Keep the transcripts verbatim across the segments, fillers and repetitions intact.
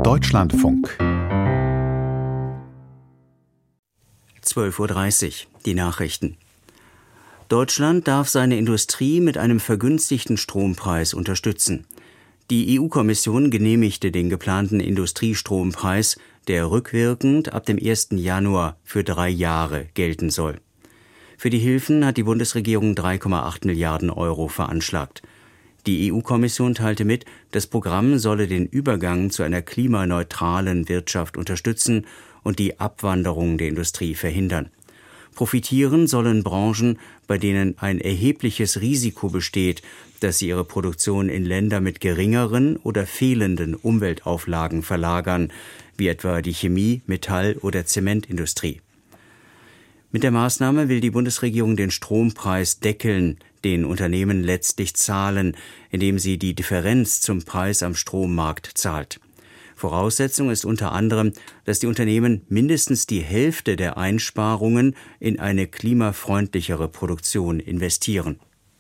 Deutschlandfunk. zwölf Uhr dreißig, die Nachrichten. Deutschland darf seine Industrie mit einem vergünstigten Strompreis unterstützen. Die E U-Kommission genehmigte den geplanten Industriestrompreis, der rückwirkend ab dem ersten Januar für drei Jahre gelten soll. Für die Hilfen hat die Bundesregierung drei Komma acht Milliarden Euro veranschlagt. Die E U-Kommission teilte mit, das Programm solle den Übergang zu einer klimaneutralen Wirtschaft unterstützen und die Abwanderung der Industrie verhindern. Profitieren sollen Branchen, bei denen ein erhebliches Risiko besteht, dass sie ihre Produktion in Länder mit geringeren oder fehlenden Umweltauflagen verlagern, wie etwa die Chemie-, Metall- oder Zementindustrie. Mit der Maßnahme will die Bundesregierung den Strompreis deckeln, den Unternehmen letztlich zahlen, indem sie die Differenz zum Preis am Strommarkt zahlt. Voraussetzung ist unter anderem, dass die Unternehmen mindestens die Hälfte der Einsparungen in eine klimafreundlichere Produktion investieren.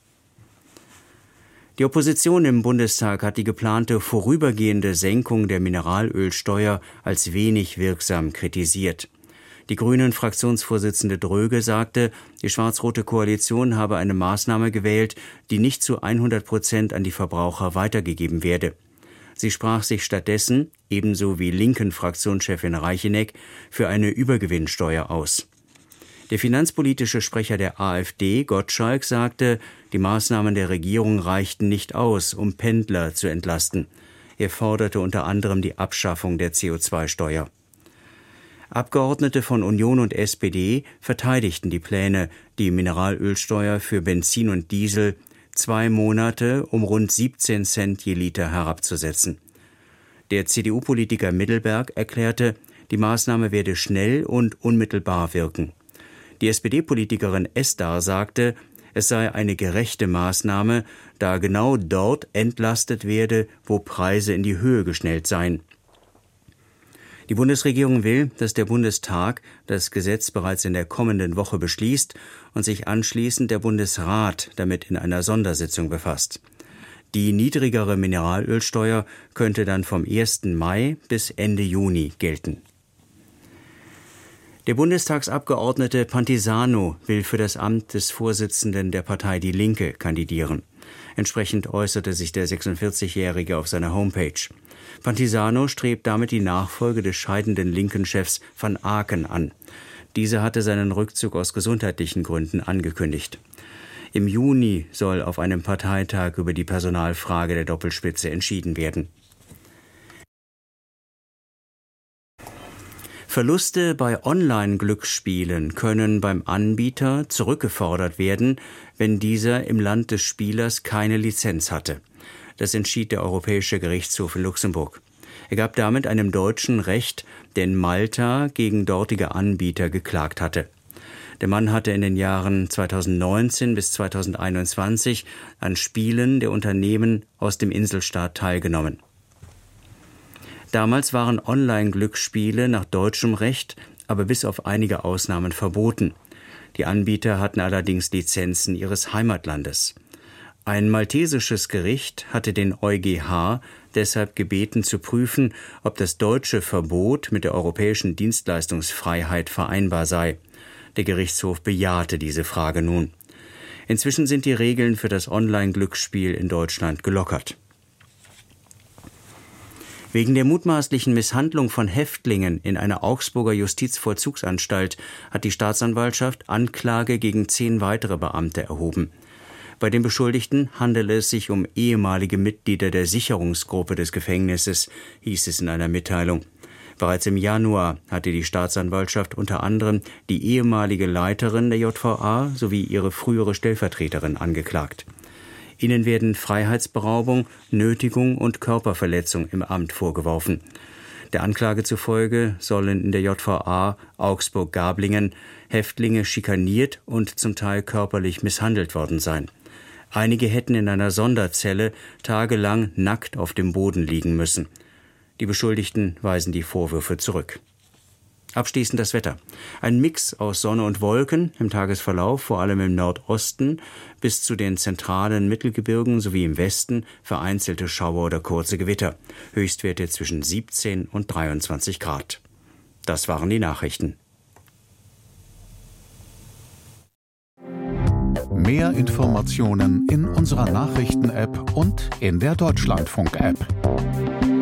Die Opposition im Bundestag hat die geplante vorübergehende Senkung der Mineralölsteuer als wenig wirksam kritisiert. Die Grünen-Fraktionsvorsitzende Dröge sagte, die schwarz-rote Koalition habe eine Maßnahme gewählt, die nicht zu hundert Prozent an die Verbraucher weitergegeben werde. Sie sprach sich stattdessen, ebenso wie Linken-Fraktionschefin Reicheneck, für eine Übergewinnsteuer aus. Der finanzpolitische Sprecher der AfD, Gottschalk, sagte, die Maßnahmen der Regierung reichten nicht aus, um Pendler zu entlasten. Er forderte unter anderem die Abschaffung der C O zwei Steuer. Abgeordnete von Union und S P D verteidigten die Pläne, die Mineralölsteuer für Benzin und Diesel zwei Monate um rund siebzehn Cent je Liter herabzusetzen. Der C D U-Politiker Middelberg erklärte, die Maßnahme werde schnell und unmittelbar wirken. Die S P D-Politikerin Esdar sagte, es sei eine gerechte Maßnahme, da genau dort entlastet werde, wo Preise in die Höhe geschnellt seien. Die Bundesregierung will, dass der Bundestag das Gesetz bereits in der kommenden Woche beschließt und sich anschließend der Bundesrat damit in einer Sondersitzung befasst. Die niedrigere Mineralölsteuer könnte dann vom ersten Mai bis Ende Juni gelten. Der Bundestagsabgeordnete Pantisano will für das Amt des Vorsitzenden der Partei Die Linke kandidieren. Entsprechend äußerte sich der sechsundvierzigjährige auf seiner Homepage. Pantisano strebt damit die Nachfolge des scheidenden Linken-Chefs van Aken an. Dieser hatte seinen Rückzug aus gesundheitlichen Gründen angekündigt. Im Juni soll auf einem Parteitag über die Personalfrage der Doppelspitze entschieden werden. Verluste bei Online-Glücksspielen können beim Anbieter zurückgefordert werden, wenn dieser im Land des Spielers keine Lizenz hatte. Das entschied der Europäische Gerichtshof in Luxemburg. Er gab damit einem Deutschen Recht, der in Malta gegen dortige Anbieter geklagt hatte. Der Mann hatte in den Jahren zweitausendneunzehn bis zweitausendeinundzwanzig an Spielen der Unternehmen aus dem Inselstaat teilgenommen. Damals waren Online-Glücksspiele nach deutschem Recht aber bis auf einige Ausnahmen verboten. Die Anbieter hatten allerdings Lizenzen ihres Heimatlandes. Ein maltesisches Gericht hatte den EuGH deshalb gebeten zu prüfen, ob das deutsche Verbot mit der europäischen Dienstleistungsfreiheit vereinbar sei. Der Gerichtshof bejahte diese Frage nun. Inzwischen sind die Regeln für das Online-Glücksspiel in Deutschland gelockert. Wegen der mutmaßlichen Misshandlung von Häftlingen in einer Augsburger Justizvollzugsanstalt hat die Staatsanwaltschaft Anklage gegen zehn weitere Beamte erhoben. Bei den Beschuldigten handele es sich um ehemalige Mitglieder der Sicherungsgruppe des Gefängnisses, hieß es in einer Mitteilung. Bereits im Januar hatte die Staatsanwaltschaft unter anderem die ehemalige Leiterin der J V A sowie ihre frühere Stellvertreterin angeklagt. Ihnen werden Freiheitsberaubung, Nötigung und Körperverletzung im Amt vorgeworfen. Der Anklage zufolge sollen in der J V A Augsburg-Gablingen Häftlinge schikaniert und zum Teil körperlich misshandelt worden sein. Einige hätten in einer Sonderzelle tagelang nackt auf dem Boden liegen müssen. Die Beschuldigten weisen die Vorwürfe zurück. Abschließend das Wetter. Ein Mix aus Sonne und Wolken im Tagesverlauf, vor allem im Nordosten bis zu den zentralen Mittelgebirgen sowie im Westen vereinzelte Schauer oder kurze Gewitter. Höchstwerte zwischen siebzehn und dreiundzwanzig Grad. Das waren die Nachrichten. Mehr Informationen in unserer Nachrichten-App und in der Deutschlandfunk-App.